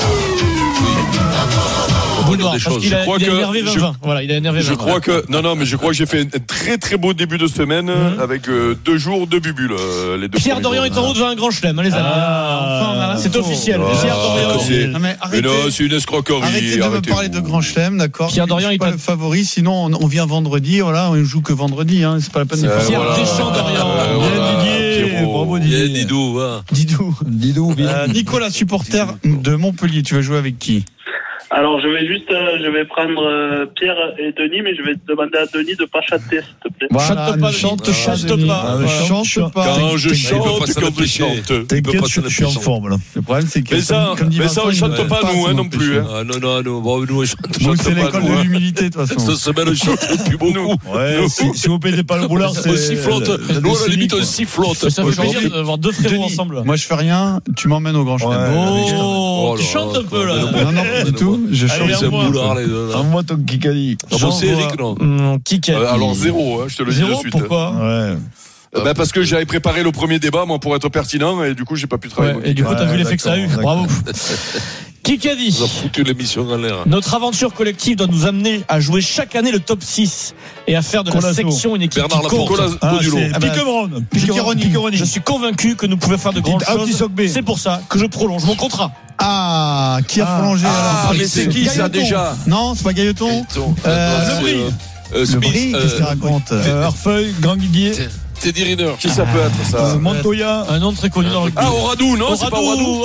Boule noire, parce qu'il a énervé 20. Voilà, il a énervé 20. Je crois que j'ai fait un très très beau début de semaine avec 2 jours de bubules. Les deux Pierre Dorian est en route vers un grand chelem, les amis. C'est officiel. Pierre Dorian. Mais non, c'est une escroquerie. Arrêtez de me parler de grand chelem, d'accord. Pierre Dorian est pas le favori, sinon on vient vendredi. Voilà, on joue que vendredi. C'est pas la peine de faire. Pierre Deschamps Dorian. Bravo Didier. Didou. Nicolas, supporter de Montpellier, tu vas jouer avec qui? Alors je vais prendre Pierre et Denis, mais je vais demander à Denis de pas chanter, s'il te plaît. Voilà, chante pas. Quand je chante, comme je chante. T'inquiète, je suis en forme là. Le problème c'est que mais ça on chante pas nous non plus. Non, nous on chante pas. C'est l'école de l'humilité de toute façon. Cette semaine on chante plus beaucoup. Si vous payez pas le boulard, c'est sifflote. Nous à la limite on sifflote. Ça fait plaisir d'avoir deux frérots ensemble. Moi je fais rien, tu m'emmènes au grand chelem. Oh, tu chantes un peu là. Non, pas du tout. Je chante. Envoie ton Kikadi. C'est Eric, non? Kikadi. Alors 0, je te le dis de suite. Pourquoi? Parce que j'avais préparé le premier débat, moi, pour être pertinent, et du coup, j'ai pas pu travailler. Et du coup, t'as vu l'effet que ça a eu. Bravo. Kikadi. Nous a foutu l'émission en l'air. Notre aventure collective doit nous amener à jouer chaque année le top 6 et à faire de la section une équipe Bernard qui compte. Piqueroni. Je suis convaincu que nous pouvons faire de grandes choses. C'est pour ça que je prolonge mon contrat. Qui a prolongé mais c'est qui ça déjà? Non, c'est pas Gailleton. Le Brie. Le Brie, qu'est-ce qu'il raconte? Arfeuil, Grand Guiguier. Teddy Riner. Qui ça peut être ça? Montoya. Un nom très connu dans le rugby. Oradou, non? C'est pas Oradou?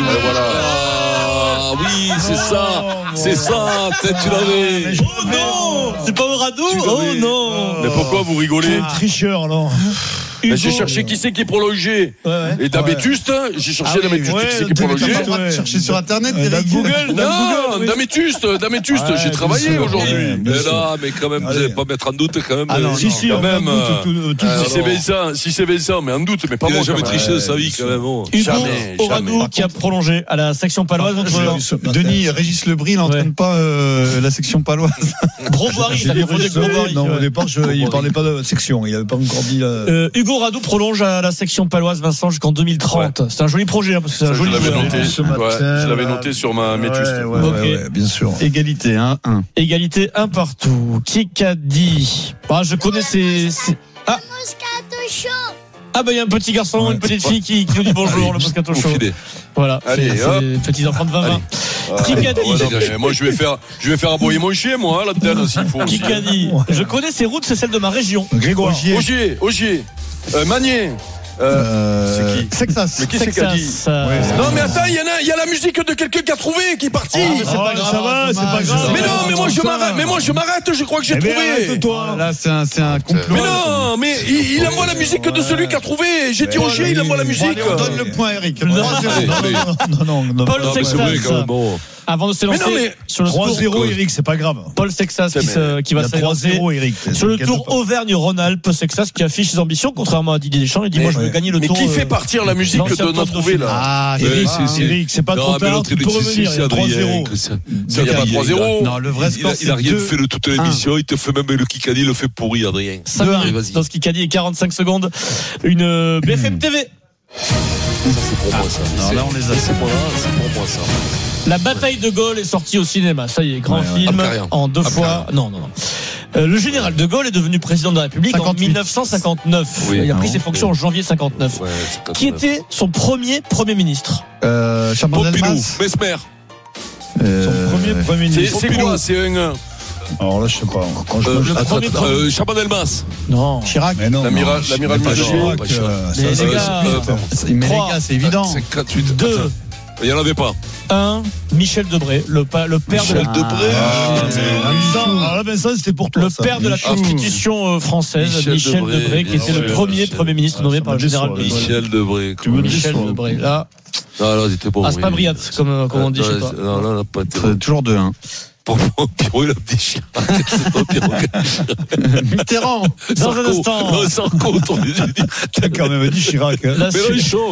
Ah oui, c'est ça. Peut-être tu l'avais. Oh non, c'est pas Oradou. Oh non. Mais pourquoi vous rigolez? Tricheur, alors. J'ai cherché qui c'est qui est prolongé. Et Damétuste, j'ai cherché Damétuste qui c'est qui est prolongé. Chercher sur internet, Google. Non, Damétuste, j'ai travaillé aujourd'hui. Mais là, mais quand même, vous n'allez pas mettre en doute quand même. Si, quand même. Si c'est Vincent, mais en doute, mais pas moi. Il n'a jamais triché de sa vie quand même. Hugo Oradou qui a prolongé à la section paloise. Denis, Régis Lebris n'entraîne pas la section paloise. Grosboiry, non, au départ, il ne parlait pas de section. Il n'avait pas encore dit. Hugo Oradou prolonge à la section paloise, Vincent, jusqu'en 2030. C'est un joli projet, parce que c'est un joli projet. Je l'avais noté sur ma métuste. Bien sûr. Égalité 1-1. Égalité 1 partout. Qui a dit? Je connais ces. Il y a un petit garçon, une petite fille qui nous dit bonjour, le Moscato Show. Voilà. Allez, petits enfants de 20-20. Qui a dit? Moi, je vais faire aboyer mon chien, moi, là-dedans, s'il faut. Qui a dit? Je connais ces routes, c'est celle de ma région. Grégoire. Ogier. Magnier. C'est qui? Sexas. Mais qui c'est qui a dit? Non, mais attends, il y a la musique de quelqu'un qui a trouvé, qui est parti. C'est pas grave. Mais non, mais moi je m'arrête, je crois que j'ai trouvé. Là, c'est un complot. Mais non, mais il envoie la musique de celui qui a trouvé. J'ai dit Ogier, il envoie la musique. On donne le point, Eric. Non. Paul Sexas. Avant de se lancer sur le 3-0, Eric, c'est pas grave. Paul Sexas qui va s'élancer 3-0, Eric. Sur le Tour Auvergne-Rhône-Alpes. Sexas qui affiche ses ambitions, contrairement à Didier Deschamps. Il dit moi je veux gagner le Tour. Mais qui fait partir la musique de notre trouvé là? Eric, c'est pas trop tard. Tu peux revenir. Il y a 3-0. Il n'y a pas 3-0. Non, le vrai score, il a rien fait de toute l'émission. Il te fait même le Kikadi, il le fait pourri, Adrien. 5-1 dans ce Kikadi et 45 secondes. Une BFM TV. Ça, c'est pour moi, ça. Là, on les a. C'est pour moi, ça. La bataille de Gaulle est sortie au cinéma. Ça y est, grand film en 2 fois. Non. Le général de Gaulle est devenu président de la République 58. En 1959. Il a pris ses fonctions en janvier 59. Qui était son premier ministre? Pompidou, Mesmer. Son premier ministre. C'est quoi? C'est un. Alors là, je sais pas. Chaban-Delmas. Non. Chirac. L'amiral Mujier. Mais les gars, c'est évident. 58. 2. Il n'y en avait pas. 1. Michel Debré, le père de la Debré. Alors là, Vincent, c'était pour toi. Le père de la Constitution française, Michel Debré, qui était le premier ministre nommé par le général de Gaulle. Michel Debré. Michel Debré. Là, c'était bon. c'est pas Briat, comme on dit chez toi. Non, pas été. Toujours 2-1. Pour moi, Pierrot, il a des chiens. C'est pas Pierrot. Mitterrand. Dans un instant. Non, sans compte. T'as quand même dit Chirac. Mais là, il est chaud.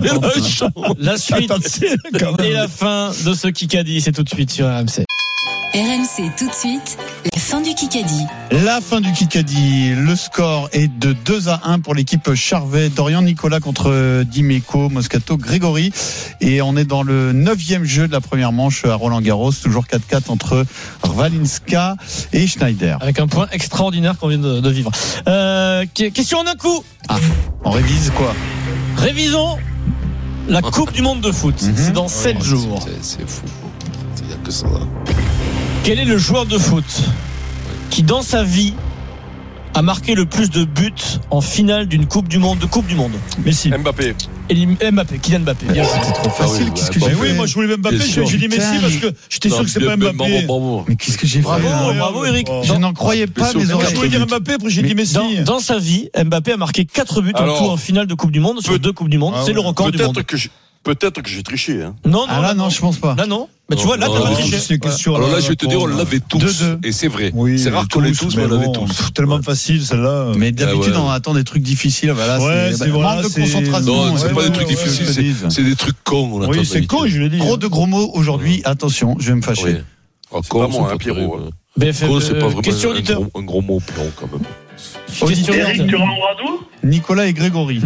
La suite et la fin de ce Kikadi, c'est tout de suite sur RMC. RMC tout de suite, la fin du Kikadi. La fin du Kikadi, le score est de 2-1 pour l'équipe Charvet. Dorian Nicolas contre Dimeco, Moscato, Grégory. Et on est dans le 9e jeu de la première manche à Roland-Garros, toujours 4-4 entre Valinska et Schneider. Avec un point extraordinaire qu'on vient de vivre. Question en un coup. On révise quoi? Révisons la Coupe du Monde de foot. C'est dans 7 jours. C'est fou. Il n'y a que ça là. Quel est le joueur de foot qui, dans sa vie, a marqué le plus de buts en finale d'une Coupe du Monde, Messi. Mbappé. Kylian Mbappé. C'était trop facile. Qu'est-ce que j'ai fait? Oui, moi je voulais Mbappé, j'ai dit Messi parce que j'étais sûr que c'est pas Mbappé. Mais qu'est-ce que j'ai fait? Bravo Eric. Je n'en croyais pas mes oreilles. Je voulais dire Mbappé, après j'ai dit Messi. Dans sa vie, Mbappé a marqué 4 buts en tout en finale de Coupe du Monde sur 2 Coupes du Monde. C'est le record du monde. Peut-être que j'ai triché. Hein. Non, je pense pas. Là, non. Mais tu vois, là, t'as pas triché. Alors là, je vais te dire, on l'avait tous. Et c'est vrai. Oui, c'est rare qu'on l'ait tous, mais on l'avait tous. Tellement facile, celle-là. Mais d'habitude, on attend des trucs difficiles. Voilà, c'est manque de concentration. Non, c'est pas des trucs difficiles, c'est des trucs cons. Oui, c'est con, je l'ai dit. Trop de gros mots aujourd'hui. Attention, je vais me fâcher. C'est pas moi, un Pierrot. BFM, c'est pas vraiment un gros mot, Pierrot, quand même. Eric, tu reviendras d'où? Nicolas et Grégory.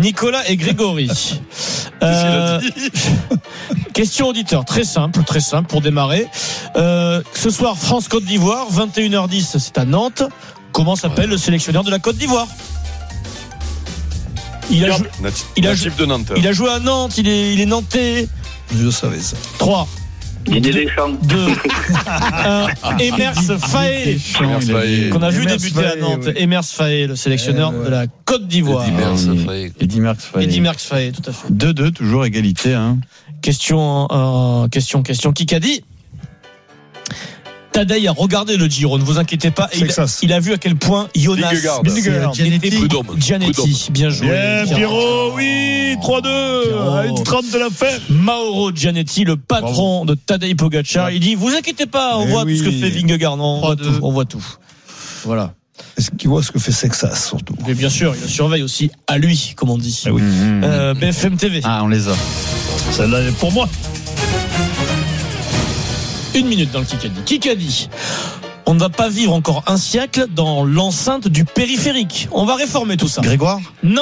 Question auditeur, très simple pour démarrer. Ce soir, France-Côte d'Ivoire, 21h10, c'est à Nantes. Comment s'appelle le sélectionneur de la Côte d'Ivoire? Natif de Nantes. Il a joué à Nantes, il est nantais. Je savais ça. 3. Didier Deschamps. 2. 1. Emers Faé. Qu'on a vu débuter à Nantes. Emers Faé, le sélectionneur de la Côte d'Ivoire. Eddy Merckx Faé, tout à fait. 2-2, toujours égalité. Hein. Question. Qui qu'a dit? Tadej a regardé le Giro, ne vous inquiétez pas. Il a vu à quel point Jonas Gianetti. Bien joué. Bien, Pierrot, oui, 3-2, à 1:30 de la fin. Mauro Gianetti, le patron de Tadej Pogacar, il dit, vous inquiétez pas, on voit tout ce que fait Vingegaard. Non, on voit tout. Voilà. Est-ce qu'il voit ce que fait Sexas, surtout? Mais bien sûr, il surveille aussi à lui, comme on dit. Ah oui. BFM TV. Ah, on les a. Celle-là est pour moi. 1 minute dans le Kikadi. Kikadi. On ne va pas vivre encore un siècle dans l'enceinte du périphérique. On va réformer tout ça. Grégoire? Non.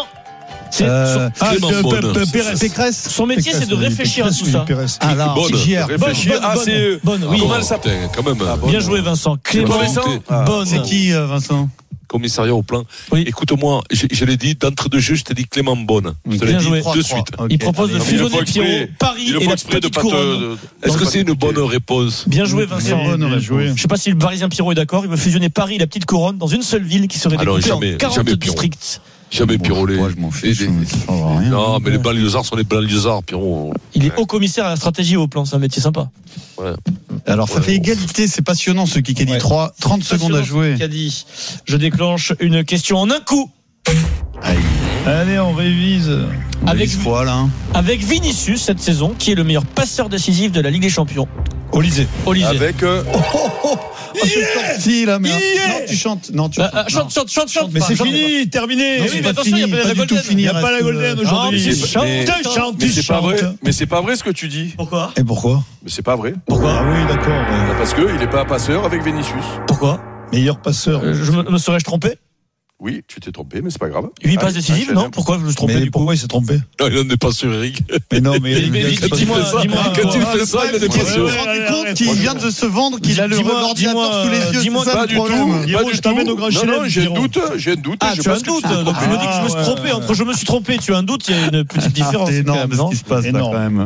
Pécresse. Son métier, c'est de réfléchir à tout ça. Ah là, Bonne. Oui. Comment elle s'appelle, quand même. Bien joué, Vincent. Clément Bonne. C'est qui, Vincent? Commissariat au plan. Oui. Écoute-moi, je l'ai dit d'entrée de jeu, je t'ai dit Clément Bonne. Je te l'ai dit de suite. Okay. Il propose de fusionner Pierrot, Paris et la petite couronne. Est-ce que c'est une bonne réponse? Bien joué, Vincent. Je ne sais pas si le Parisien Pierrot est d'accord. Il veut fusionner Paris et la petite couronne dans une seule ville qui serait découpée en 40 districts. Jamais Pirollet. Moi, je m'en fiche. Non, mais les banlieusards sont les banlieusards, Pierrot. Il est haut commissaire à la stratégie et au plan. C'est un métier sympa. Ouais. Alors, ça fait égalité. C'est passionnant, ce Kikadi. 30 secondes à jouer. Kikadi. Je déclenche une question en un coup. Allez, on révise. Avec Vinicius cette saison, qui est le meilleur passeur décisif de la Ligue des Champions. Olysée. Avec. C'est sorti là, mais. Non, tu chantes. Non, tu chante. Mais c'est fini, terminé. Mais attention, il n'y a pas la Golden. Il n'y a pas la Golden aujourd'hui. Mais c'est pas vrai. Mais c'est pas vrai ce que tu dis. Pourquoi? Et pourquoi? Mais c'est pas vrai. Pourquoi? Ah oui, d'accord. Parce que il est pas passeur avec Vinicius. Pourquoi? Meilleur passeur. Me serais-je trompé? Oui, tu t'es trompé, mais c'est pas grave. 8 passes décisives, non? Pourquoi je me suis trompé? Mais pourquoi il s'est trompé? Non, il n'en est pas sûr, Eric. Mais non, mais dis-moi. Quand il fait ça, il n'en est pas sûr. Je me suis rendu compte qu'il vient de se vendre, qu'il a le ordinateur sous les yeux. Dis-moi, pas du tout. Je t'amène au Grand Chelem. Non, j'ai un doute. Ah, tu as un doute. Donc tu me dis que je me suis trompé. Entre je me suis trompé, tu as un doute, il y a une petite différence. C'est énorme ce qui se passe là, quand même.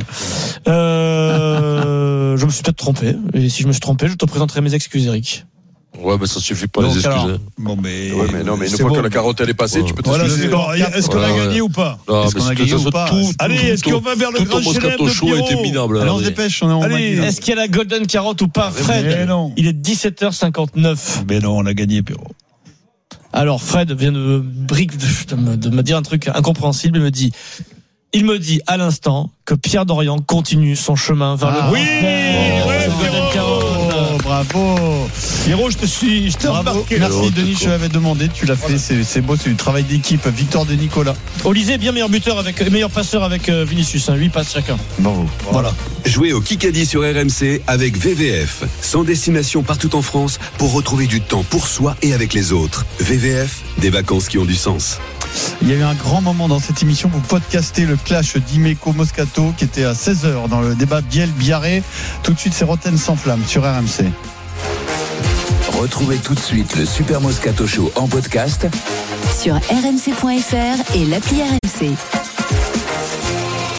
Je me suis peut-être trompé. Et si je me suis trompé, je te présenterai mes excuses, Eric. Ouais, mais ça suffit pas, les excuses. Bon, mais. Ouais, mais non, mais une fois que la carotte elle est passée, tu peux t'excuser. Est-ce qu'on a gagné ou pas? Est-ce qu'on a gagné ou pas? Allez, est-ce qu'on va vers le Grand Chelem de Show était minable. Allez, on se dépêche, on est en Allez, est-ce qu'il y a la Golden Carotte ou pas? Fred, il est 17h59. Mais non, on a gagné, Pierrot. Alors, Fred vient de me dire un truc incompréhensible. Il me dit à l'instant que Pierre Dorian continue son chemin vers le Golden Carotte. Bravo. Pierrot, je t'ai embarqué. Merci Denis, je l'avais demandé, tu l'as fait, c'est beau, c'est du travail d'équipe. Victoire de Nicolas. Olysée, bien meilleur passeur avec Vinicius, 8 passes chacun. Bravo. Voilà. Jouez au Kikadi sur RMC avec VVF. Sans destination partout en France pour retrouver du temps pour soi et avec les autres. VVF, des vacances qui ont du sens. Il y a eu un grand moment dans cette émission. Vous podcastez le clash d'Imeco-Moscato qui était à 16h dans le débat Biel-Biarré. Tout de suite, c'est Roten sans flamme sur RMC. Retrouvez tout de suite le Super Moscato Show en podcast sur rmc.fr et l'appli RMC.